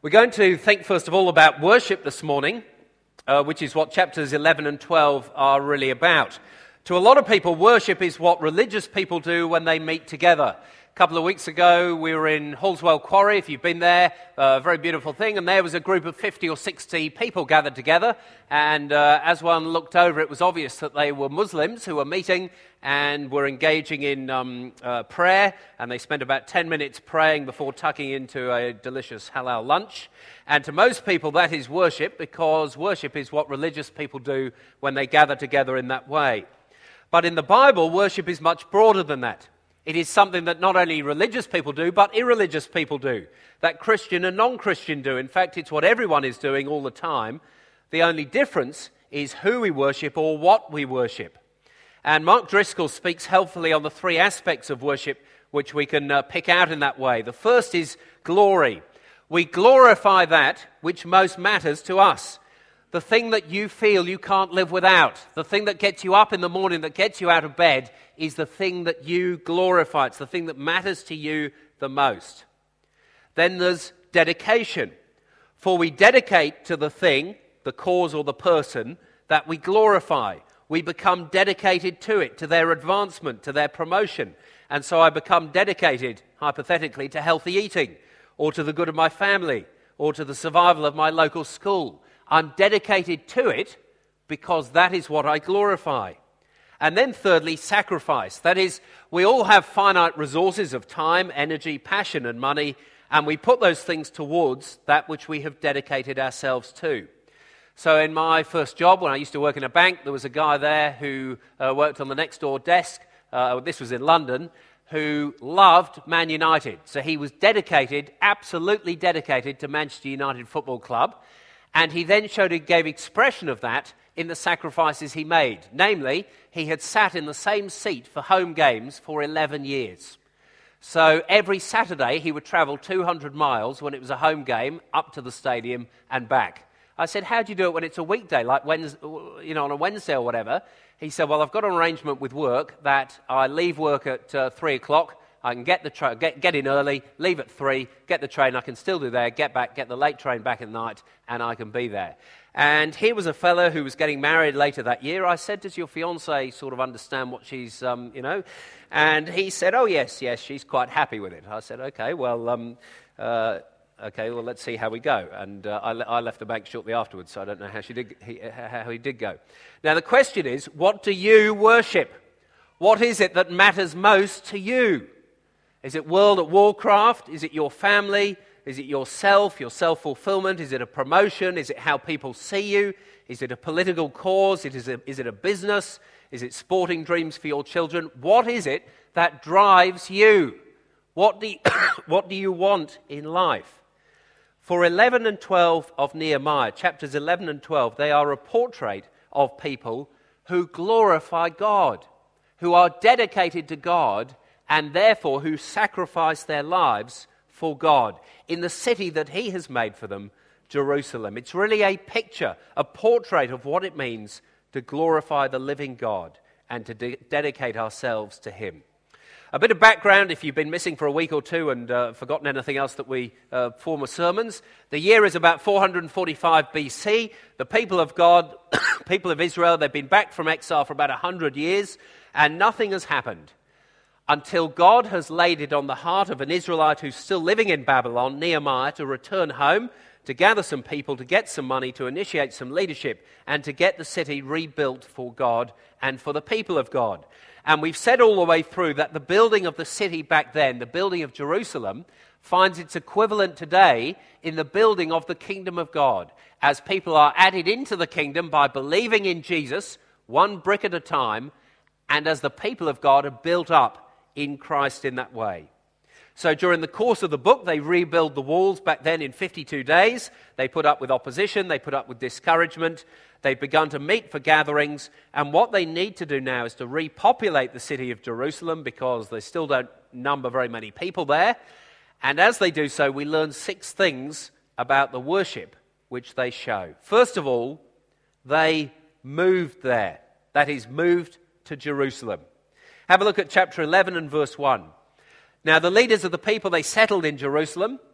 We're going to think first of all about worship this morning, which is what chapters 11 and 12 are really about. To a lot of people, worship is what religious people do when they meet together. A couple of weeks ago, we were in Halswell Quarry, if you've been there, a very beautiful thing, and there was a group of 50 or 60 people gathered together, and as one looked over, it was obvious that they were Muslims who were meeting and were engaging in prayer, and they spent about 10 minutes praying before tucking into a delicious halal lunch. And to most people, that is worship, because worship is what religious people do when they gather together in that way. But in the Bible, worship is much broader than that. It is something that not only religious people do, but irreligious people do, that Christian and non-Christian do. In fact, it's what everyone is doing all the time. The only difference is who we worship or what we worship. And Mark Driscoll speaks helpfully on the three aspects of worship which we can pick out in that way. The first is glory. We glorify that which most matters to us. The thing that you feel you can't live without, the thing that gets you up in the morning, that gets you out of bed, is the thing that you glorify. It's the thing that matters to you the most. Then there's dedication. For we dedicate to the thing, the cause or the person, that we glorify. We become dedicated to it, to their advancement, to their promotion. And so I become dedicated, hypothetically, to healthy eating, or to the good of my family, or to the survival of my local school. I'm dedicated to it because that is what I glorify. And then thirdly, sacrifice. That is, we all have finite resources of time, energy, passion and money, and we put those things towards that which we have dedicated ourselves to. So in my first job, when I used to work in a bank, there was a guy there who worked on the next door desk, this was in London, who loved Man United. So he was dedicated, absolutely dedicated to Manchester United Football Club. And he then gave expression of that in the sacrifices he made. Namely, he had sat in the same seat for home games for 11 years. So every Saturday he would travel 200 miles when it was a home game up to the stadium and back. I said, how do you do it when it's a weekday, like Wednesday, on a Wednesday or whatever? He said, well, I've got an arrangement with work that I leave work at 3 o'clock. I can get in early, leave at 3, get the train, I can still do that, get back, get the late train back at night, and I can be there. And here was a fellow who was getting married later that year. I said, does your fiancée sort of understand what she's, And he said, oh, yes, she's quite happy with it. I said, okay, well, let's see how we go. And I left the bank shortly afterwards, so I don't know how he did go. Now, the question is, what do you worship? What is it that matters most to you? Is it World of Warcraft? Is it your family? Is it yourself, your self-fulfillment? Is it a promotion? Is it how people see you? Is it a political cause? Is it a business? Is it sporting dreams for your children? What is it that drives you? What do you want in life? For 11 and 12 of Nehemiah, chapters 11 and 12, they are a portrait of people who glorify God, who are dedicated to God, and therefore who sacrifice their lives for God in the city that he has made for them, Jerusalem. It's really a picture, a portrait of what it means to glorify the living God and to dedicate ourselves to him. A bit of background, if you've been missing for a week or two and forgotten anything else that we former sermons. The year is about 445 BC. The people of God, people of Israel, they've been back from exile for about 100 years, and nothing has happened until God has laid it on the heart of an Israelite who's still living in Babylon, Nehemiah, to return home, to gather some people, to get some money, to initiate some leadership, and to get the city rebuilt for God and for the people of God. And we've said all the way through that the building of the city back then, the building of Jerusalem, finds its equivalent today in the building of the kingdom of God, as people are added into the kingdom by believing in Jesus, one brick at a time, and as the people of God are built up in Christ in that way. So during the course of the book, they rebuild the walls back then in 52 days. They put up with opposition, they put up with discouragement. They've begun to meet for gatherings, and what they need to do now is to repopulate the city of Jerusalem because they still don't number very many people there. And as they do so, we learn 6 things about the worship which they show. First of all, they moved there. That is, moved to Jerusalem. Have a look at chapter 11 and verse 1. Now the leaders of the people, they settled in Jerusalem,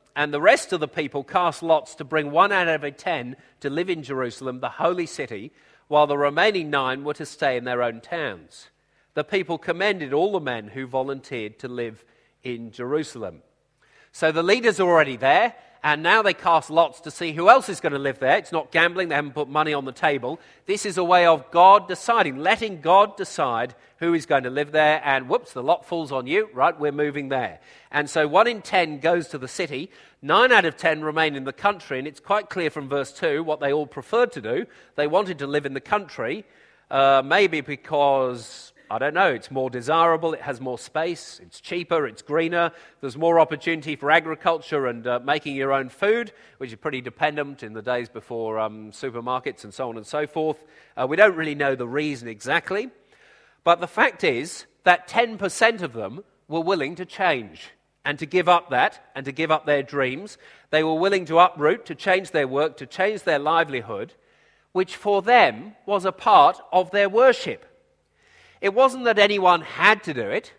and the rest of the people cast lots to bring 1 out of every 10 to live in Jerusalem, the holy city, while the remaining 9 were to stay in their own towns. The people commended all the men who volunteered to live in Jerusalem. So the leaders are already there, and now they cast lots to see who else is going to live there. It's not gambling, they haven't put money on the table. This is a way of God deciding, letting God decide who is going to live there, and whoops, the lot falls on you, right, we're moving there. And so 1 in 10 goes to the city, 9 out of 10 remain in the country, and it's quite clear from verse 2 what they all preferred to do. They wanted to live in the country, maybe because, I don't know, it's more desirable, it has more space, it's cheaper, it's greener, there's more opportunity for agriculture and making your own food, which is pretty dependent in the days before supermarkets and so on and so forth. We don't really know the reason exactly, but the fact is that 10% of them were willing to change and to give up that and to give up their dreams. They were willing to uproot, to change their work, to change their livelihood, which for them was a part of their worship. It wasn't that anyone had to do it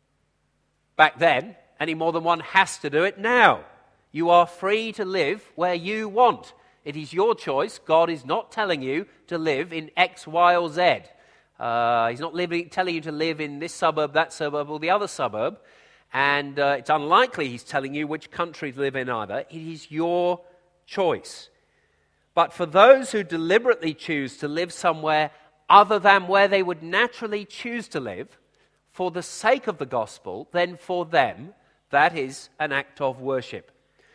back then, any more than one has to do it now. You are free to live where you want. It is your choice. God is not telling you to live in X, Y, or Z. He's not telling you to live in this suburb, that suburb, or the other suburb. And it's unlikely he's telling you which country to live in either. It is your choice. But for those who deliberately choose to live somewhere other than where they would naturally choose to live, for the sake of the gospel, then for them, that is an act of worship.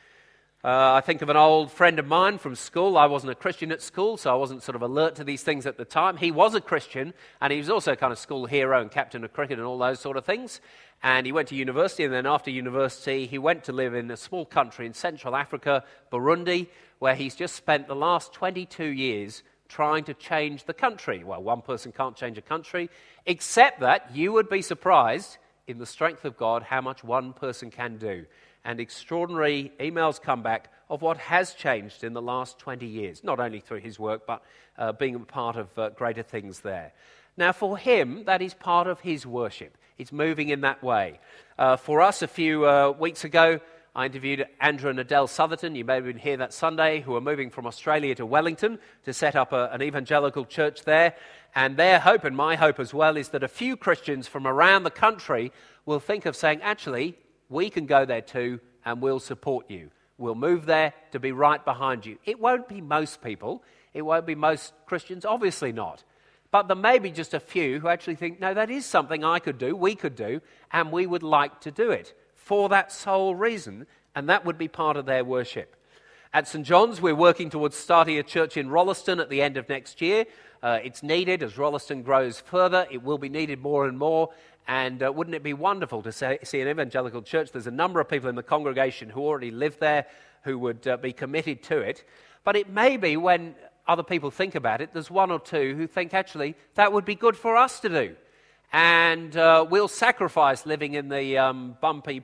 I think of an old friend of mine from school. I wasn't a Christian at school, so I wasn't sort of alert to these things at the time. He was a Christian, and he was also a kind of school hero and captain of cricket and all those sort of things. And he went to university, and then after university, he went to live in a small country in Central Africa, Burundi, where he's just spent the last 22 years trying to change the country. Well, one person can't change a country, except that you would be surprised in the strength of God how much one person can do. And extraordinary emails come back of what has changed in the last 20 years, not only through his work, but being a part of greater things there. Now, for him, that is part of his worship. It's moving in that way. For us, a few weeks ago, I interviewed Andrew and Adele Southerton, you may have been here that Sunday, who are moving from Australia to Wellington to set up an evangelical church there. And their hope, and my hope as well, is that a few Christians from around the country will think of saying, actually, we can go there too, and we'll support you. We'll move there to be right behind you. It won't be most people. It won't be most Christians, obviously not. But there may be just a few who actually think, no, that is something I could do, we could do, and we would like to do it for that sole reason, and that would be part of their worship. At St. John's, we're working towards starting a church in Rolleston at the end of next year. It's needed as Rolleston grows further. It will be needed more and more. And wouldn't it be wonderful to see an evangelical church? There's a number of people in the congregation who already live there who would be committed to it. But it may be when other people think about it, there's one or two who think, actually, that would be good for us to do. And we'll sacrifice living in the bumpy,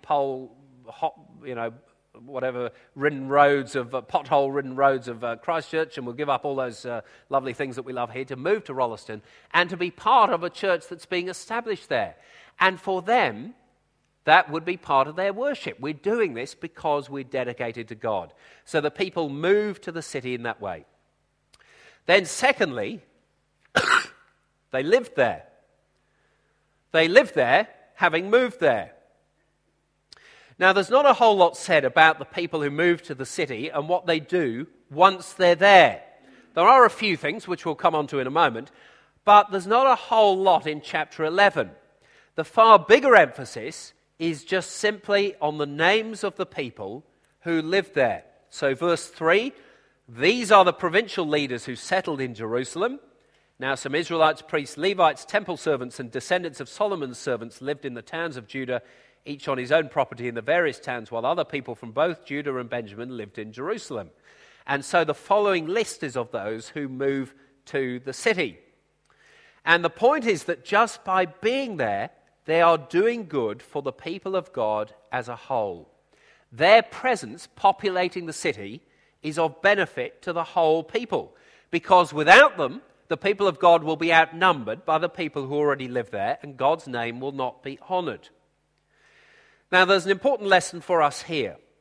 ridden roads of pothole-ridden roads of Christchurch, and we'll give up all those lovely things that we love here to move to Rolleston and to be part of a church that's being established there. And for them, that would be part of their worship. We're doing this because we're dedicated to God. So the people move to the city in that way. Then secondly, they lived there. They lived there, having moved there. Now, there's not a whole lot said about the people who move to the city and what they do once they're there. There are a few things, which we'll come on to in a moment, but there's not a whole lot in chapter 11. The far bigger emphasis is just simply on the names of the people who lived there. So verse 3, these are the provincial leaders who settled in Jerusalem. Now some Israelites, priests, Levites, temple servants, and descendants of Solomon's servants lived in the towns of Judah, each on his own property in the various towns, while other people from both Judah and Benjamin lived in Jerusalem. And so the following list is of those who move to the city. And the point is that just by being there, they are doing good for the people of God as a whole. Their presence populating the city is of benefit to the whole people, because without them, the people of God will be outnumbered by the people who already live there, and God's name will not be honored. Now, there's an important lesson for us here.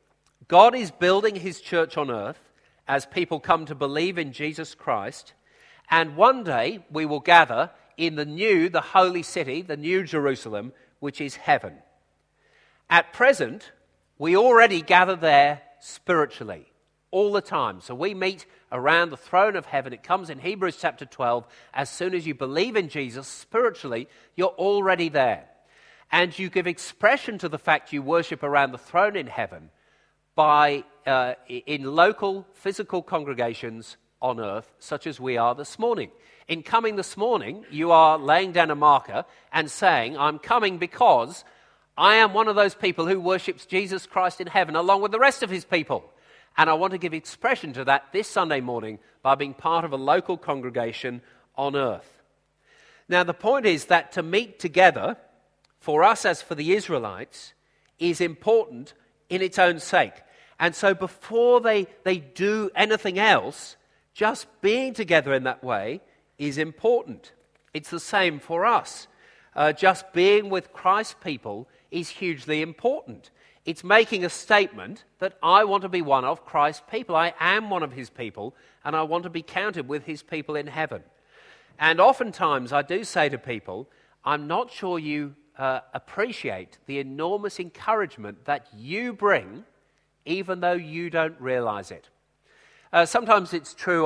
God is building his church on earth as people come to believe in Jesus Christ, and one day we will gather in the holy city, the new Jerusalem, which is heaven. At present, we already gather there spiritually, all the time. So we meet around the throne of heaven. It comes in Hebrews chapter 12. As soon as you believe in Jesus spiritually, you're already there. And you give expression to the fact you worship around the throne in heaven by in local physical congregations on earth, such as we are this morning. In coming this morning, you are laying down a marker and saying, I'm coming because I am one of those people who worships Jesus Christ in heaven along with the rest of his people. And I want to give expression to that this Sunday morning by being part of a local congregation on earth. Now, the point is that to meet together, for us as for the Israelites, is important in its own sake. And so before they do anything else, just being together in that way is important. It's the same for us. Just being with Christ's people is hugely important. It's making a statement that I want to be one of Christ's people. I am one of his people, and I want to be counted with his people in heaven. And oftentimes I do say to people, I'm not sure you appreciate the enormous encouragement that you bring, even though you don't realize it. Sometimes it's true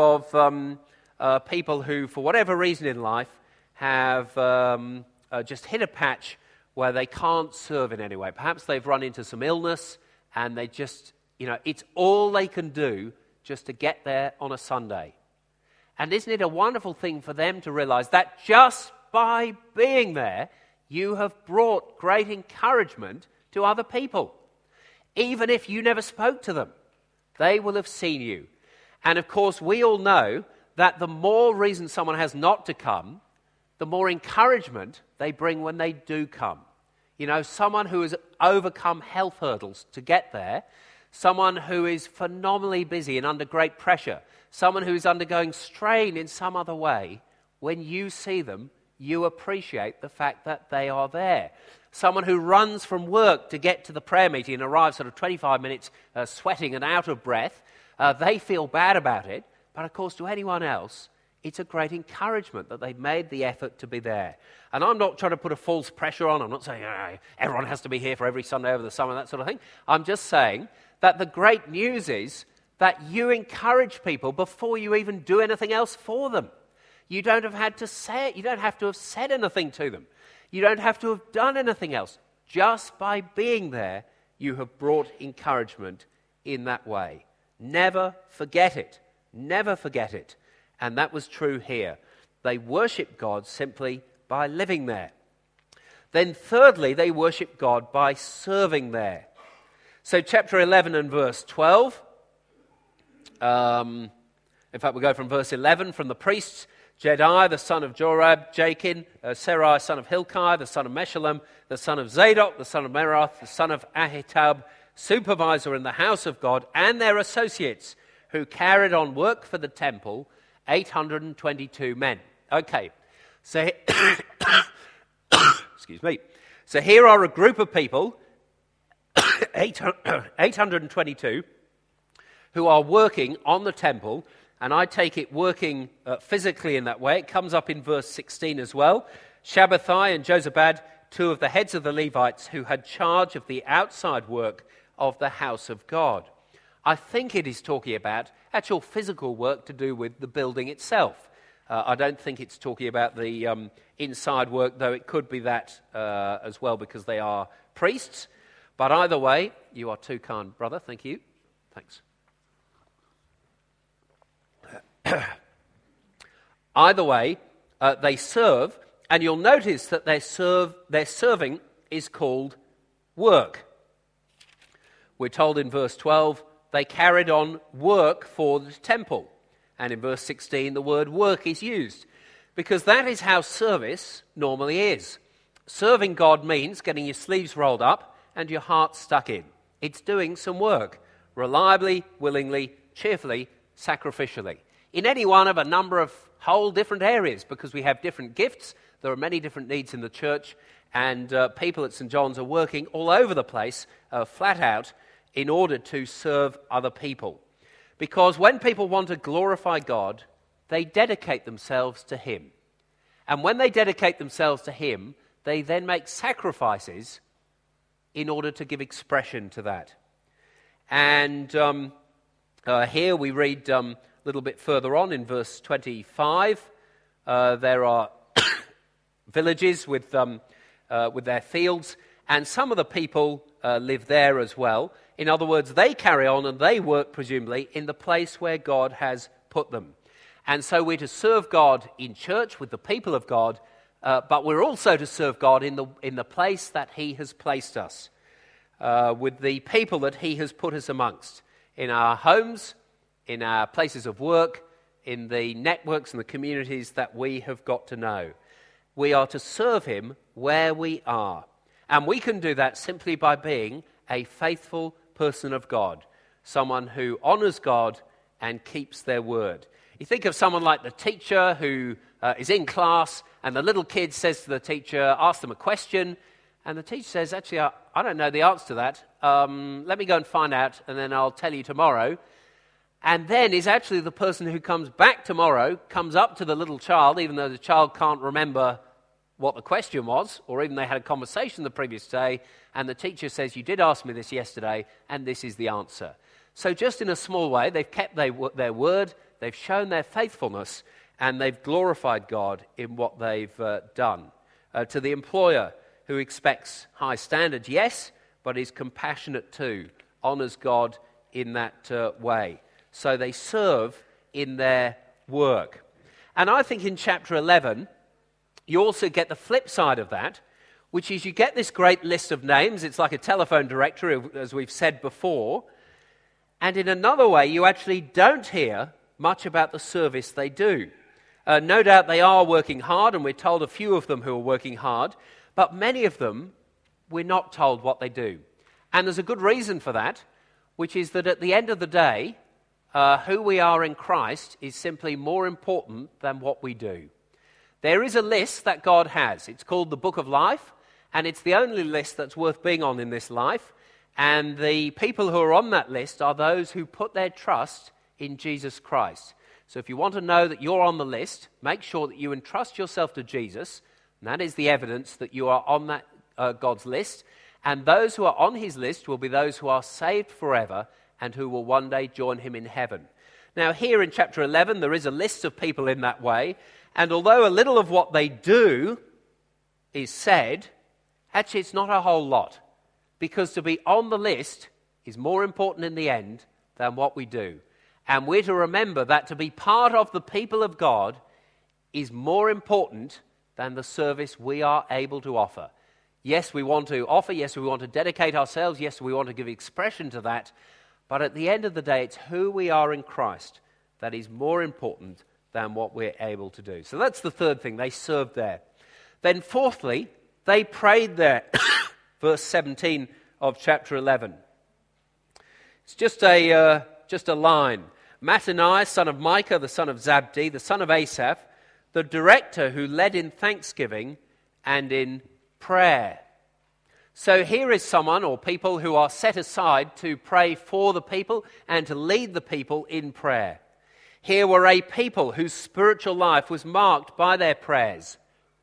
of people who, for whatever reason in life, have just hit a patch where they can't serve in any way. Perhaps they've run into some illness and they just, it's all they can do just to get there on a Sunday. And isn't it a wonderful thing for them to realize that just by being there, you have brought great encouragement to other people. Even if you never spoke to them, they will have seen you. And of course, we all know that the more reason someone has not to come, the more encouragement they bring when they do come. Someone who has overcome health hurdles to get there, someone who is phenomenally busy and under great pressure, someone who is undergoing strain in some other way, when you see them, you appreciate the fact that they are there. Someone who runs from work to get to the prayer meeting and arrives sort of 25 minutes sweating and out of breath, they feel bad about it. But of course, to anyone else, it's a great encouragement that they've made the effort to be there. And I'm not trying to put a false pressure on. I'm not saying everyone has to be here for every Sunday over the summer, that sort of thing. I'm just saying that the great news is that you encourage people before you even do anything else for them. You don't have had to say it. You don't have to have said anything to them. You don't have to have done anything else. Just by being there, you have brought encouragement in that way. Never forget it. Never forget it. And that was true here. They worship God simply by living there. Then thirdly, they worship God by serving there. So chapter 11 and verse 12. In fact, we'll go from verse 11. From the priests, Jediah, the son of Jorab, Jachin, Sarai, son of Hilkiah, the son of Meshullam, the son of Zadok, the son of Merath, the son of Ahitub, supervisor in the house of God, and their associates, who carried on work for the temple, 822 men. Okay, so excuse me. So here are a group of people, 822, who are working on the temple, and I take it working physically in that way. It comes up in verse 16 as well. Shabbathai and Jozabad, two of the heads of the Levites who had charge of the outside work of the house of God. I think it is talking about actual physical work to do with the building itself. I don't think it's talking about the inside work, though it could be that as well because they are priests. But either way, you are too kind, brother. Thank you. Thanks. Either way, they serve, and you'll notice that their serving is called work. We're told in verse 12, they carried on work for the temple. And in verse 16, the word work is used, because that is how service normally is. Serving God means getting your sleeves rolled up and your heart stuck in. It's doing some work, reliably, willingly, cheerfully, sacrificially, in any one of a number of whole different areas, because we have different gifts. There are many different needs in the church, and people at St. John's are working all over the place, flat out, in order to serve other people. Because when people want to glorify God, they dedicate themselves to Him. And when they dedicate themselves to Him, they then make sacrifices in order to give expression to that. And here we read a little bit further on in verse 25, there are villages with their fields, and some of the people live there as well. In other words, they carry on and they work, presumably, in the place where God has put them. And so we're to serve God in church with the people of God, but we're also to serve God in the place that He has placed us, with the people that He has put us amongst, in our homes, in our places of work, in the networks and the communities that we have got to know. We are to serve Him where we are. And we can do that simply by being a faithful person of God, someone who honors God and keeps their word. You think of someone like the teacher who is in class, and the little kid says to the teacher, ask them a question, and the teacher says, actually, I don't know the answer to that. Let me go and find out, and then I'll tell you tomorrow. And then is actually the person who comes back tomorrow, comes up to the little child, even though the child can't remember what the question was, or even they had a conversation the previous day, and the teacher says, you did ask me this yesterday, and this is the answer. So just in a small way, they've kept their word, they've shown their faithfulness, and they've glorified God in what they've done. To the employer who expects high standards, yes, but is compassionate too, honors God in that way. So they serve in their work. And I think in chapter 11, you also get the flip side of that, which is you get this great list of names. It's like a telephone directory, as we've said before. And in another way, you actually don't hear much about the service they do. No doubt they are working hard, and we're told a few of them who are working hard, but many of them, we're not told what they do. And there's a good reason for that, which is that at the end of the day, who we are in Christ is simply more important than what we do. There is a list that God has. It's called the Book of Life, and it's the only list that's worth being on in this life. And the people who are on that list are those who put their trust in Jesus Christ. So if you want to know that you're on the list, make sure that you entrust yourself to Jesus, and that is the evidence that you are on that God's list. And those who are on His list will be those who are saved forever and who will one day join Him in heaven. Now here in chapter 11, there is a list of people in that way, and although a little of what they do is said, actually it's not a whole lot, because to be on the list is more important in the end than what we do. And we're to remember that to be part of the people of God is more important than the service we are able to offer. Yes, we want to offer, yes, we want to dedicate ourselves, yes, we want to give expression to that, but at the end of the day, it's who we are in Christ that is more important than what we're able to do. So that's the third thing, they served there. Then fourthly, they prayed there. Verse 17 of chapter 11. It's just a line. Mattaniah, son of Micah, the son of Zabdi, the son of Asaph, the director who led in thanksgiving and in prayer. So here is someone or people who are set aside to pray for the people and to lead the people in prayer. Here were a people whose spiritual life was marked by their prayers.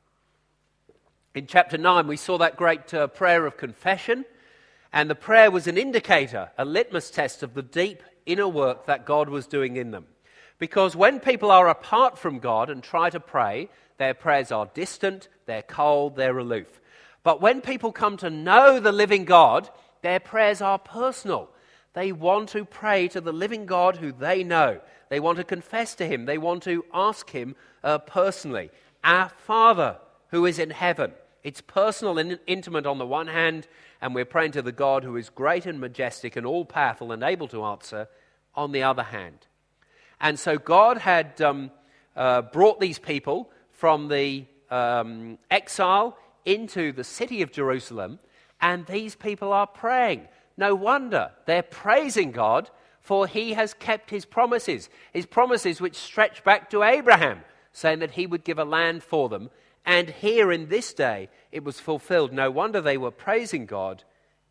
In chapter 9, we saw that great prayer of confession, and the prayer was an indicator, a litmus test of the deep inner work that God was doing in them. Because when people are apart from God and try to pray, their prayers are distant, they're cold, they're aloof. But when people come to know the living God, their prayers are personal. They want to pray to the living God who they know. They want to confess to Him. They want to ask Him personally. Our Father who is in heaven. It's personal and intimate on the one hand, and we're praying to the God who is great and majestic and all-powerful and able to answer on the other hand. And so God had brought these people from the exile into the city of Jerusalem, and these people are praying. No wonder they're praising God, for He has kept His promises which stretch back to Abraham, saying that He would give a land for them. And here in this day, it was fulfilled. No wonder they were praising God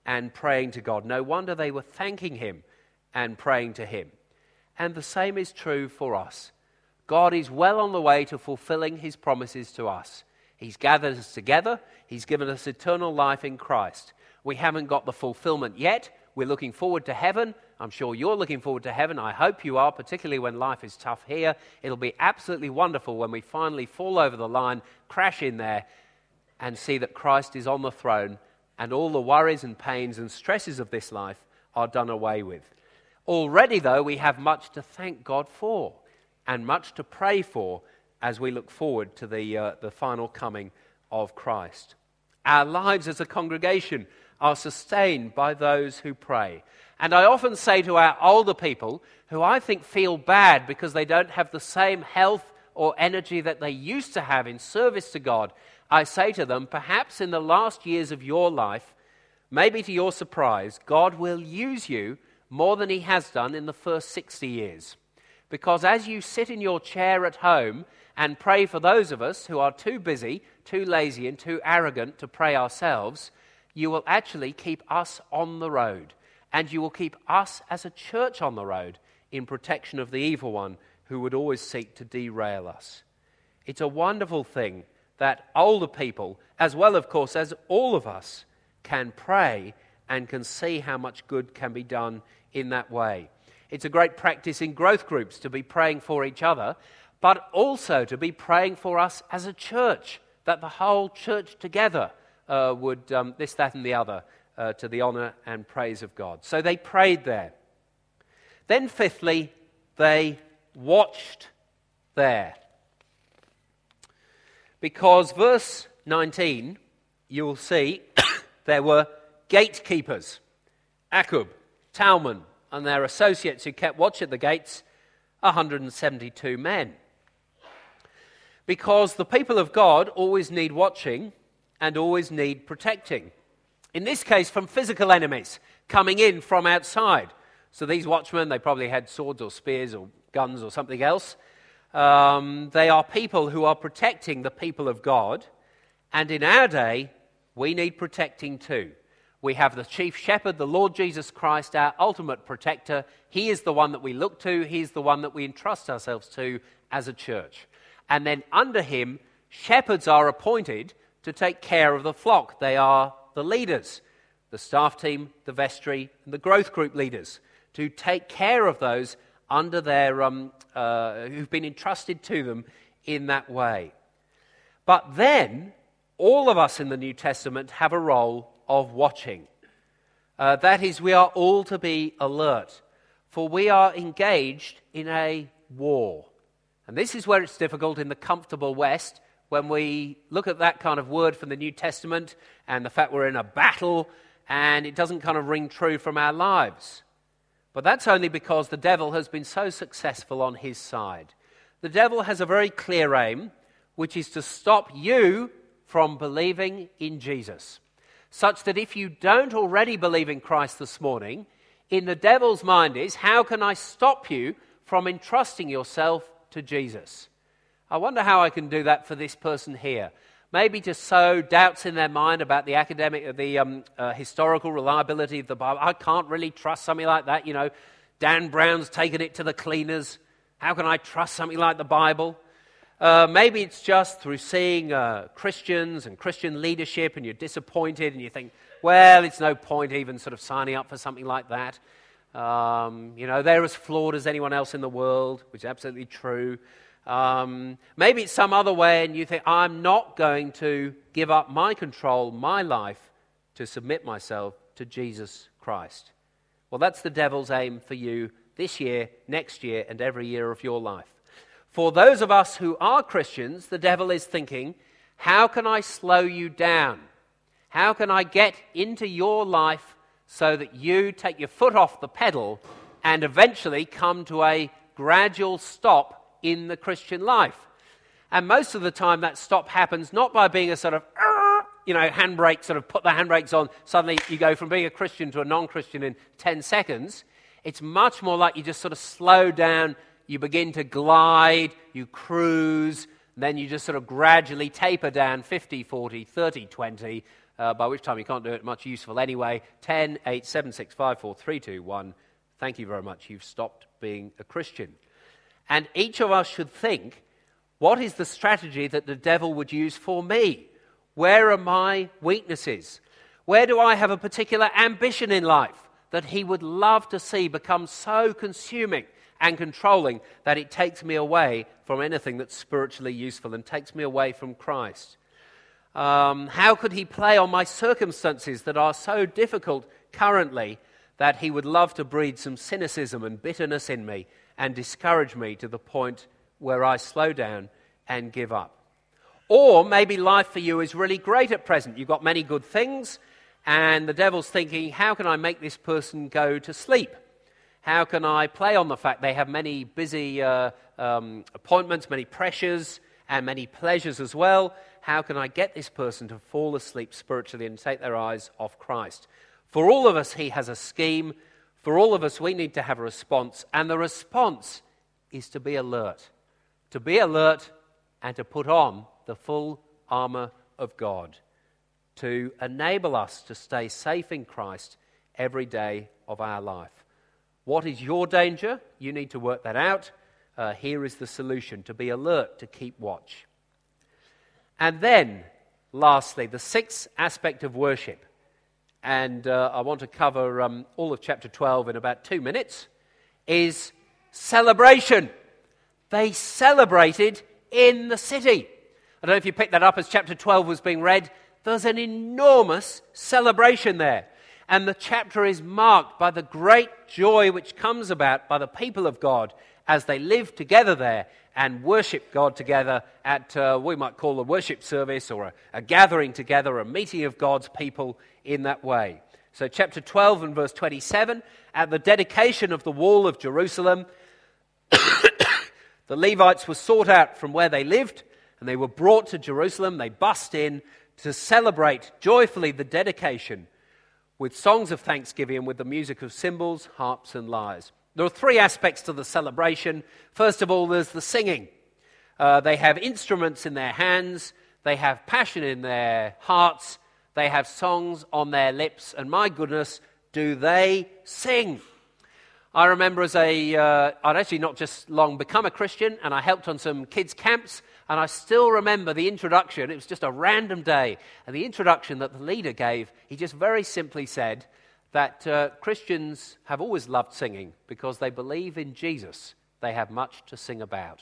and praying to God. No wonder they were thanking him and praying to him. And the same is true for us. God is well on the way to fulfilling his promises to us. He's gathered us together. He's given us eternal life in Christ. We haven't got the fulfillment yet. We're looking forward to heaven. I'm sure you're looking forward to heaven. I hope you are, particularly when life is tough here. It'll be absolutely wonderful when we finally fall over the line, crash in there, and see that Christ is on the throne and all the worries and pains and stresses of this life are done away with. Already, though, we have much to thank God for and much to pray for as we look forward to the final coming of Christ. Our lives as a congregation are sustained by those who pray. And I often say to our older people, who I think feel bad because they don't have the same health or energy that they used to have in service to God, I say to them, perhaps in the last years of your life, maybe to your surprise, God will use you more than he has done in the first 60 years. Because as you sit in your chair at home and pray for those of us who are too busy, too lazy, and too arrogant to pray ourselves, you will actually keep us on the road. And you will keep us as a church on the road in protection of the evil one who would always seek to derail us. It's a wonderful thing that older people, as well, of course, as all of us, can pray and can see how much good can be done in that way. It's a great practice in growth groups to be praying for each other, but also to be praying for us as a church, that the whole church together would this, that, and the other to the honor and praise of God. So they prayed there. Then fifthly, they watched there. Because verse 19, you will see there were gatekeepers, Akkub, Talmon, and their associates who kept watch at the gates, 172 men. Because the people of God always need watching and always need protecting. In this case, from physical enemies coming in from outside. So these watchmen, they probably had swords or spears or guns or something else. They are people who are protecting the people of God. And in our day, we need protecting too. We have the chief shepherd, the Lord Jesus Christ, our ultimate protector. He is the one that we look to. He is the one that we entrust ourselves to as a church. And then under him, shepherds are appointed to take care of the flock. They are the leaders, the staff team, the vestry, and the growth group leaders, to take care of those under their who've been entrusted to them in that way. But then, all of us in the New Testament have a role of watching. That is, we are all to be alert, for we are engaged in a war. And this is where it's difficult in the comfortable West, when we look at that kind of word from the New Testament and the fact we're in a battle, and it doesn't kind of ring true from our lives. But that's only because the devil has been so successful on his side. The devil has a very clear aim, which is to stop you from believing in Jesus. Such that if you don't already believe in Christ this morning, in the devil's mind is, how can I stop you from entrusting yourself to Jesus? I wonder how I can do that for this person here. Maybe to sow doubts in their mind about the historical reliability of the Bible. I can't really trust something like that. You know, Dan Brown's taken it to the cleaners. How can I trust something like the Bible? Maybe it's just through seeing Christians and Christian leadership, and you're disappointed and you think, well, it's no point even sort of signing up for something like that. They're as flawed as anyone else in the world, which is absolutely true. Maybe it's some other way and you think, I'm not going to give up my control, my life, to submit myself to Jesus Christ. Well, that's the devil's aim for you this year, next year, and every year of your life. For those of us who are Christians, the devil is thinking, how can I slow you down? How can I get into your life so that you take your foot off the pedal and eventually come to a gradual stop in the Christian life? And most of the time that stop happens not by being a sort of, handbrake, sort of put the handbrakes on, suddenly you go from being a Christian to a non-Christian in 10 seconds. It's much more like you just sort of slow down, you begin to glide, you cruise, then you just sort of gradually taper down 50, 40, 30, 20, by which time you can't do it much useful anyway. 10, 8, 7, 6, 5, 4, 3, 2, 1. Thank you very much. You've stopped being a Christian. And each of us should think, what is the strategy that the devil would use for me? Where are my weaknesses? Where do I have a particular ambition in life that he would love to see become so consuming and controlling that it takes me away from anything that's spiritually useful and takes me away from Christ? How could he play on my circumstances that are so difficult currently that he would love to breed some cynicism and bitterness in me and discourage me to the point where I slow down and give up? Or maybe life for you is really great at present. You've got many good things, and the devil's thinking, how can I make this person go to sleep? How can I play on the fact they have many busy appointments, many pressures, and many pleasures as well? How can I get this person to fall asleep spiritually and take their eyes off Christ? For all of us, he has a scheme. For all of us, we need to have a response. And the response is to be alert. To be alert and to put on the full armor of God, to enable us to stay safe in Christ every day of our life. What is your danger? You need to work that out. Here is the solution: to be alert, to keep watch. And then, lastly, the sixth aspect of worship. And I want to cover all of chapter 12 in about 2 minutes, is celebration. They celebrated in the city. I don't know if you picked that up as chapter 12 was being read. There's an enormous celebration there. And the chapter is marked by the great joy which comes about by the people of God as they live together there and worship God together at, we might call a worship service or a gathering together, a meeting of God's people in that way. So chapter 12 and verse 27, at the dedication of the wall of Jerusalem, the Levites were sought out from where they lived, and they were brought to Jerusalem. They bussed in to celebrate joyfully the dedication with songs of thanksgiving and with the music of cymbals, harps, and lyres. There are three aspects to the celebration. First of all, there's the singing. They have instruments in their hands. They have passion in their hearts. They have songs on their lips. And my goodness, do they sing? I remember I'd actually not just long become a Christian, and I helped on some kids' camps, and I still remember the introduction. It was just a random day, and the introduction that the leader gave, he just very simply said that Christians have always loved singing because they believe in Jesus. They have much to sing about.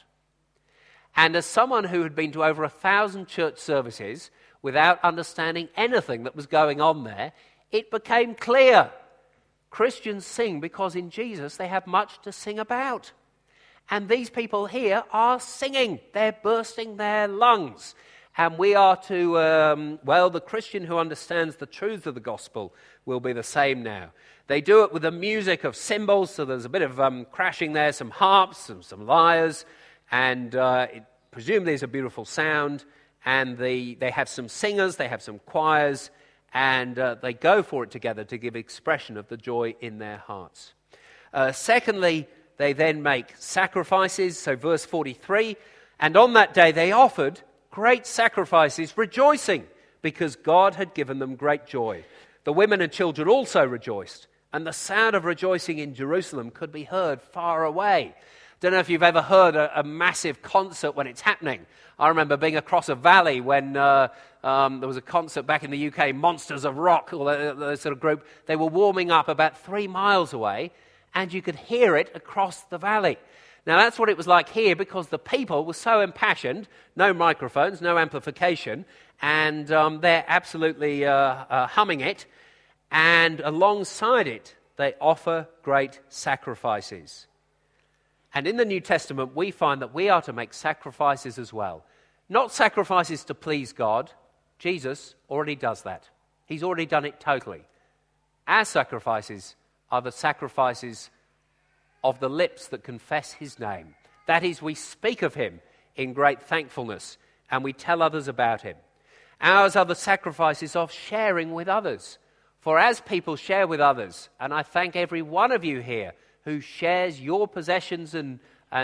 And as someone who had been to over 1,000 church services without understanding anything that was going on there, it became clear. Christians sing because in Jesus they have much to sing about. And these people here are singing. They're bursting their lungs. And we are to, the Christian who understands the truth of the gospel will be the same now. They do it with the music of cymbals, so there's a bit of crashing there, some harps, some lyres, and presumably there's a beautiful sound. And they have some singers, they have some choirs, and they go for it together to give expression of the joy in their hearts. Secondly, they then make sacrifices. So verse 43, and on that day they offered great sacrifices, rejoicing, because God had given them great joy. The women and children also rejoiced, and the sound of rejoicing in Jerusalem could be heard far away. Don't know if you've ever heard a massive concert when it's happening. I remember being across a valley when there was a concert back in the UK, Monsters of Rock, or the sort of group. They were warming up about 3 miles away, and you could hear it across the valley. Now, that's what it was like here because the people were so impassioned, no microphones, no amplification, and they're absolutely humming it. And alongside it, they offer great sacrifices. And in the New Testament, we find that we are to make sacrifices as well. Not sacrifices to please God. Jesus already does that. He's already done it totally. Our sacrifices are the sacrifices of the lips that confess his name. That is, we speak of him in great thankfulness and we tell others about him. Ours are the sacrifices of sharing with others. For as people share with others, and I thank every one of you here who shares your possessions and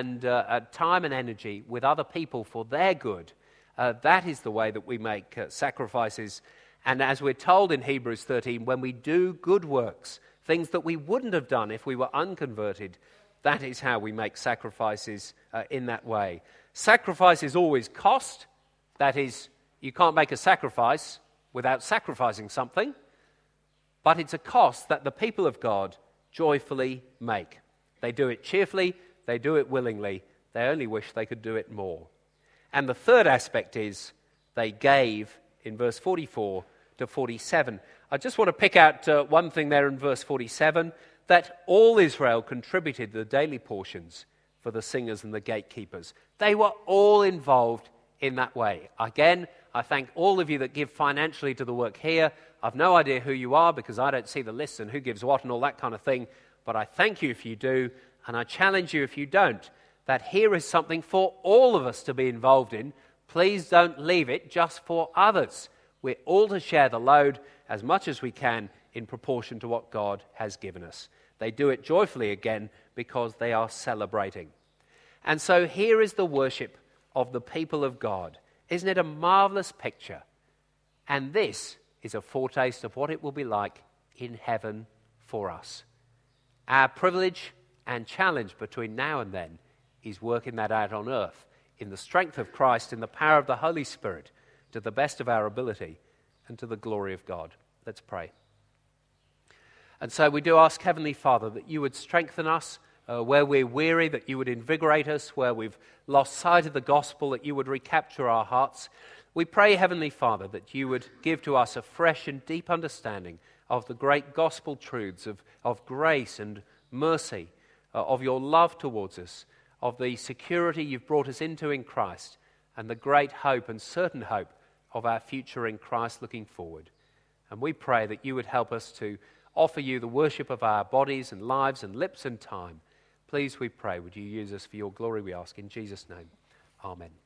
time and energy with other people for their good, that is the way that we make sacrifices. And as we're told in Hebrews 13, when we do good works, things that we wouldn't have done if we were unconverted, that is how we make sacrifices in that way. Sacrifices always cost. That is, you can't make a sacrifice without sacrificing something. But it's a cost that the people of God joyfully make. They do it cheerfully. They do it willingly. They only wish they could do it more. And the third aspect is they gave in verse 44 to 47. I just want to pick out one thing there in verse 47, that all Israel contributed the daily portions for the singers and the gatekeepers. They were all involved in that way. Again, I thank all of you that give financially to the work here. I've no idea who you are because I don't see the lists and who gives what and all that kind of thing, but I thank you if you do, and I challenge you if you don't, that here is something for all of us to be involved in. Please don't leave it just for others. We're all to share the load as much as we can in proportion to what God has given us. They do it joyfully again because they are celebrating. And so here is the worship of the people of God. Isn't it a marvelous picture? And this is a foretaste of what it will be like in heaven for us. Our privilege and challenge between now and then is working that out on earth in the strength of Christ, in the power of the Holy Spirit, to the best of our ability and to the glory of God. Let's pray. And so we do ask, Heavenly Father, that you would strengthen us where we're weary, that you would invigorate us where we've lost sight of the gospel, that you would recapture our hearts. We pray, Heavenly Father, that you would give to us a fresh and deep understanding of the great gospel truths of grace and mercy, of your love towards us, of the security you've brought us into in Christ, and the great hope and certain hope of our future in Christ looking forward. And we pray that you would help us to offer you the worship of our bodies and lives and lips and time. Please, we pray, would you use us for your glory, we ask in Jesus' name. Amen.